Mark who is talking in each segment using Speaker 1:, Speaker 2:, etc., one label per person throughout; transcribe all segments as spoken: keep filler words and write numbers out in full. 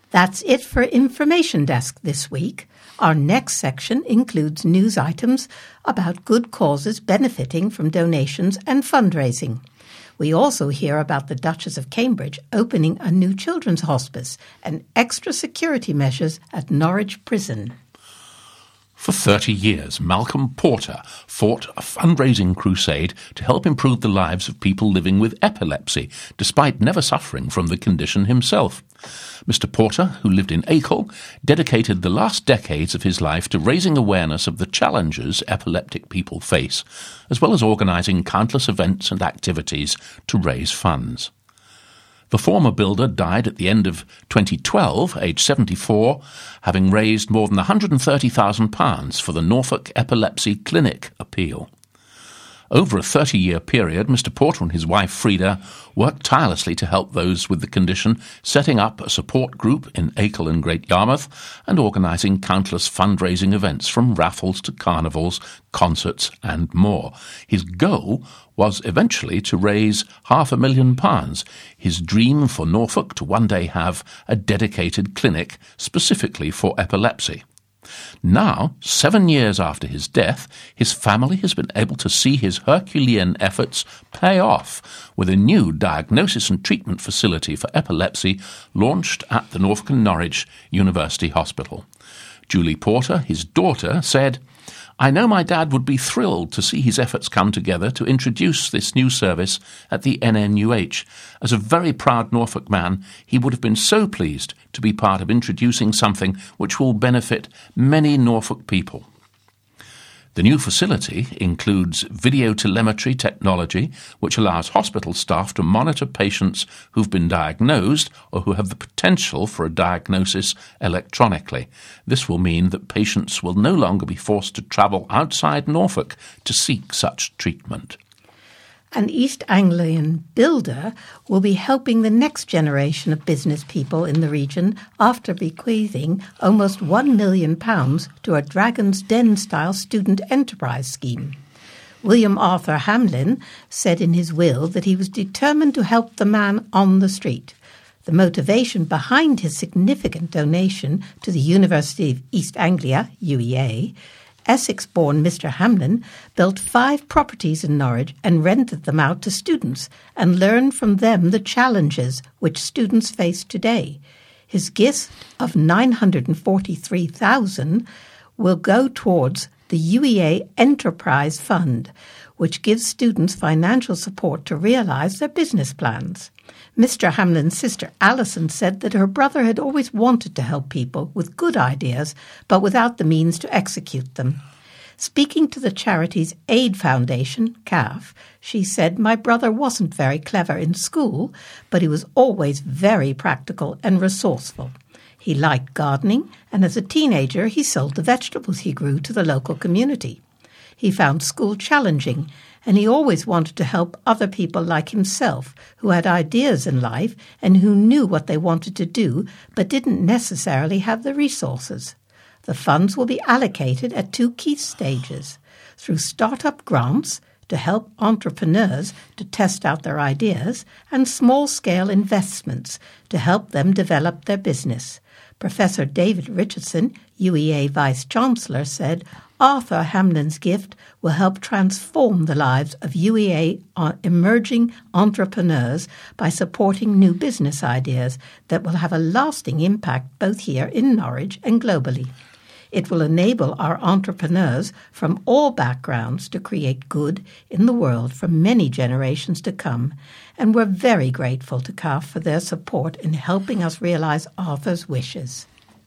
Speaker 1: That's it for Information Desk this week. Our next section includes news items about good causes benefiting from donations and fundraising. We also hear about the Duchess of Cambridge opening a new children's hospice and extra security measures at Norwich Prison.
Speaker 2: For thirty years, Malcolm Porter fought a fundraising crusade to help improve the lives of people living with epilepsy, despite never suffering from the condition himself. Mister Porter, who lived in Acle, dedicated the last decades of his life to raising awareness of the challenges epileptic people face, as well as organising countless events and activities to raise funds. The former builder died at the end of twenty twelve, aged seventy-four, having raised more than one hundred thirty thousand pounds for the Norfolk Epilepsy Clinic appeal. Over a thirty-year period, Mister Porter and his wife Frida worked tirelessly to help those with the condition, setting up a support group in Acle and Great Yarmouth and organising countless fundraising events from raffles to carnivals, concerts and more. His goal was eventually to raise half a million pounds, his dream for Norfolk to one day have a dedicated clinic specifically for epilepsy. Now, seven years after his death, his family has been able to see his Herculean efforts pay off with a new diagnosis and treatment facility for epilepsy launched at the Norfolk and Norwich University Hospital. Julie Porter, his daughter, said, "I know my dad would be thrilled to see his efforts come together to introduce this new service at the N N U H. As a very proud Norfolk man, he would have been so pleased to be part of introducing something which will benefit many Norfolk people." The new facility includes video telemetry technology, which allows hospital staff to monitor patients who've been diagnosed or who have the potential for a diagnosis electronically. This will mean that patients will no longer be forced to travel outside Norfolk to seek such treatment.
Speaker 1: An East Anglian builder will be helping the next generation of business people in the region after bequeathing almost one million pounds to a Dragon's Den-style student enterprise scheme. William Arthur Hamlin said in his will that he was determined to help the man on the street. The motivation behind his significant donation to the University of East Anglia, U E A, Essex-born Mister Hamlin built five properties in Norwich and rented them out to students and learned from them the challenges which students face today. His gift of nine hundred forty-three thousand pounds will go towards the U E A Enterprise Fund, which gives students financial support to realise their business plans. Mister Hamlin's sister Alison said that her brother had always wanted to help people with good ideas, but without the means to execute them. Speaking to the charity's Aid Foundation, C A F, she said, "My brother wasn't very clever in school, but he was always very practical and resourceful. He liked gardening, and as a teenager he sold the vegetables he grew to the local community. He found school challenging, and he always wanted to help other people like himself who had ideas in life and who knew what they wanted to do but didn't necessarily have the resources. The funds will be allocated at two key stages, through startup grants to help entrepreneurs to test out their ideas and small-scale investments to help them develop their business." Professor David Richardson, U E A Vice-Chancellor, said, "Arthur Hamlin's gift will help transform the lives of U E A emerging entrepreneurs by supporting new business ideas that will have a lasting impact both here in Norwich and globally. It will enable our entrepreneurs from all backgrounds to create good in the world for many generations to come, and we're very grateful to C A F for their support in helping us realise Arthur's wishes."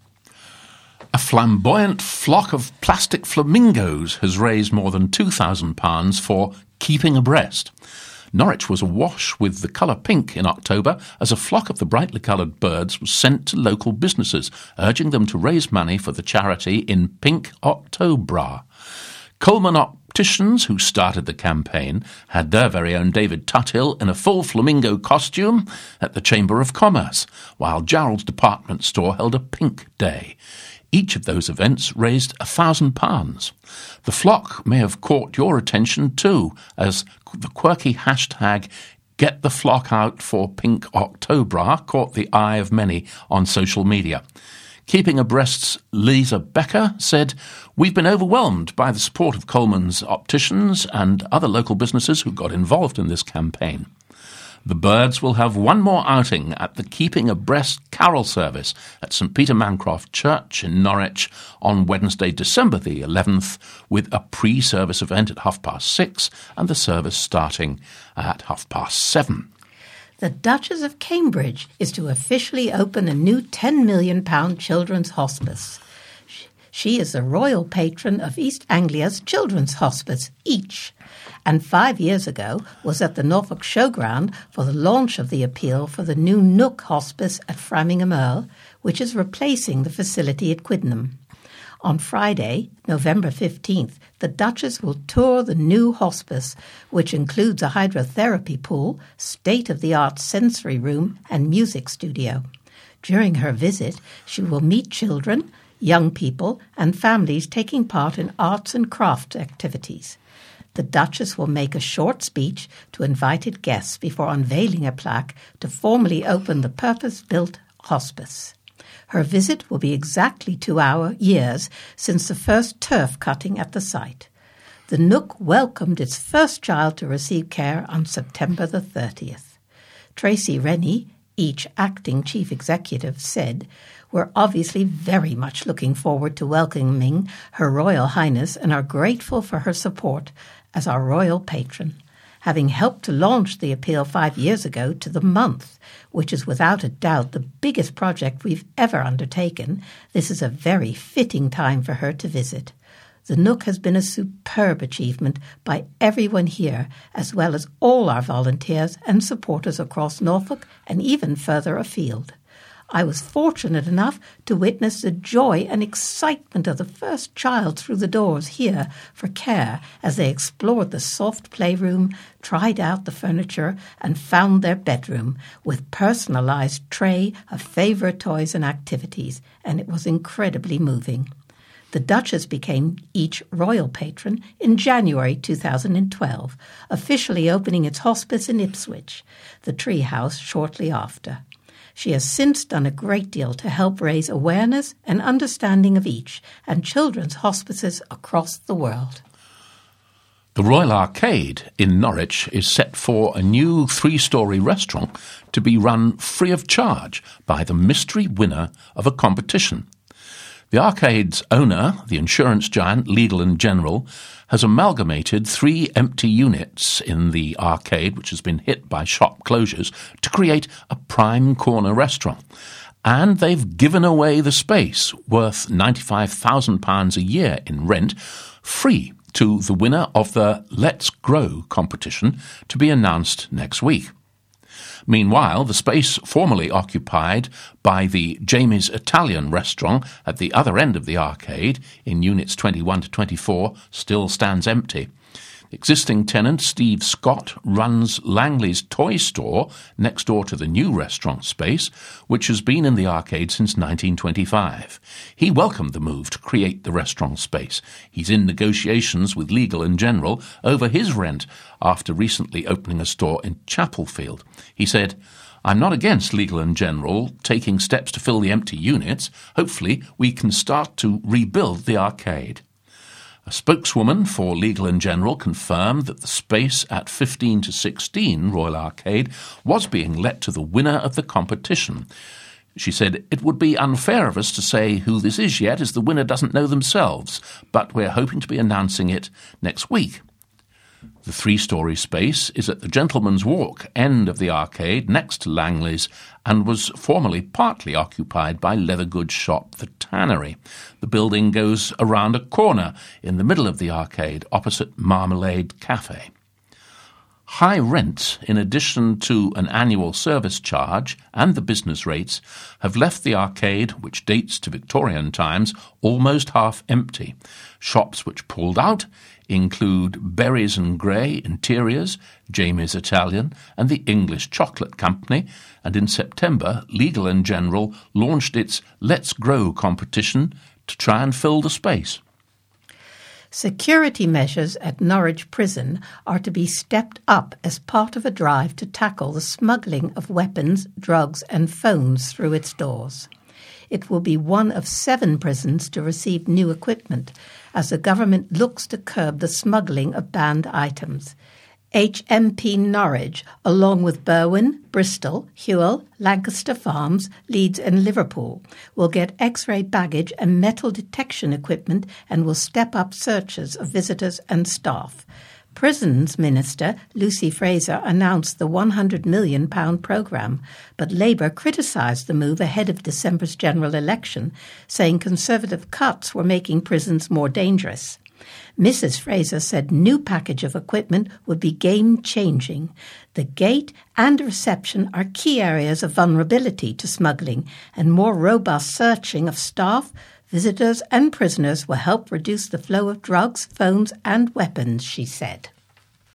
Speaker 2: A flamboyant flock of plastic flamingos has raised more than two thousand pounds for Keeping Abreast. Norwich was awash with the colour pink in October as a flock of the brightly coloured birds was sent to local businesses, urging them to raise money for the charity in Pink Octobra. Coleman Opticians, who started the campaign, had their very own David Tuthill in a full flamingo costume at the Chamber of Commerce, while Gerald's department store held a pink day. Each of those events raised a thousand pounds. The flock may have caught your attention too, as the quirky hashtag Get the Flock Out for Pink October caught the eye of many on social media. Keeping Abreast's Lisa Becker said, "We've been overwhelmed by the support of Coleman's opticians and other local businesses who got involved in this campaign. The Birds will have one more outing at the Keeping Abreast Carol Service at St Peter Mancroft Church in Norwich on Wednesday, December the eleventh, with a pre-service event at half past six and the service starting at half past seven.
Speaker 1: The Duchess of Cambridge is to officially open a new ten million pounds children's hospice. She is the royal patron of East Anglia's Children's Hospice, each, and five years ago was at the Norfolk Showground for the launch of the appeal for the new Nook Hospice at Framingham Earl, which is replacing the facility at Quidnam. On Friday, November fifteenth, the Duchess will tour the new hospice, which includes a hydrotherapy pool, state-of-the-art sensory room, and music studio. During her visit, she will meet children, young people, and families taking part in arts and crafts activities. The Duchess will make a short speech to invited guests before unveiling a plaque to formally open the purpose-built hospice. Her visit will be exactly two hour years since the first turf cutting at the site. The Nook welcomed its first child to receive care on September the thirtieth. Tracy Rennie, each acting chief executive, said, "We're obviously very much looking forward to welcoming Her Royal Highness and are grateful for her support as our royal patron, having helped to launch the appeal five years ago to the month, which is without a doubt the biggest project we've ever undertaken. This is a very fitting time for her to visit. The Nook has been a superb achievement by everyone here, as well as all our volunteers and supporters across Norfolk and even further afield. I was fortunate enough to witness the joy and excitement of the first child through the doors here for care as they explored the soft playroom, tried out the furniture, and found their bedroom with personalized tray of favorite toys and activities, and it was incredibly moving." The Duchess became each royal patron in January two thousand twelve, officially opening its hospice in Ipswich, the Tree House shortly after. She has since done a great deal to help raise awareness and understanding of each and children's hospices across the world.
Speaker 2: The Royal Arcade in Norwich is set for a new three-storey restaurant to be run free of charge by the mystery winner of a competition. The arcade's owner, the insurance giant Legal and General, has amalgamated three empty units in the arcade, which has been hit by shop closures, to create a prime corner restaurant. And they've given away the space, worth ninety-five thousand pounds a year in rent, free to the winner of the Let's Grow competition to be announced next week. Meanwhile, the space formerly occupied by the Jamie's Italian restaurant at the other end of the arcade, in units twenty-one to twenty-four, still stands empty. Existing tenant Steve Scott runs Langley's Toy Store next door to the new restaurant space, which has been in the arcade since nineteen twenty-five. He welcomed the move to create the restaurant space. He's in negotiations with Legal and General over his rent after recently opening a store in Chapelfield. He said, "I'm not against Legal and General taking steps to fill the empty units. Hopefully we can start to rebuild the arcade." A spokeswoman for Legal and General confirmed that the space at fifteen to sixteen Royal Arcade was being let to the winner of the competition. She said, "It would be unfair of us to say who this is yet, as the winner doesn't know themselves, but we're hoping to be announcing it next week." The three-storey space is at the Gentleman's Walk end of the arcade next to Langley's and was formerly partly occupied by leather goods shop The Tannery. The building goes around a corner in the middle of the arcade opposite Marmalade Cafe. High rents, in addition to an annual service charge and the business rates, have left the arcade, which dates to Victorian times, almost half empty. Shops which pulled out include Berries and Grey Interiors, Jamie's Italian, and the English Chocolate Company, and in September, Legal and General launched its Let's Grow competition to try and fill the space.
Speaker 1: Security measures at Norwich Prison are to be stepped up as part of a drive to tackle the smuggling of weapons, drugs and phones through its doors. It will be one of seven prisons to receive new equipment as the government looks to curb the smuggling of banned items. H M P Norwich, along with Berwyn, Bristol, Hewell, Lancaster Farms, Leeds and Liverpool, will get X-ray baggage and metal detection equipment and will step up searches of visitors and staff. Prisons Minister Lucy Fraser announced the one hundred million pounds programme, but Labour criticised the move ahead of December's general election, saying Conservative cuts were making prisons more dangerous. Missus Fraser said new package of equipment would be game-changing. The gate and reception are key areas of vulnerability to smuggling, and more robust searching of staff, visitors and prisoners will help reduce the flow of drugs, phones and weapons, she said.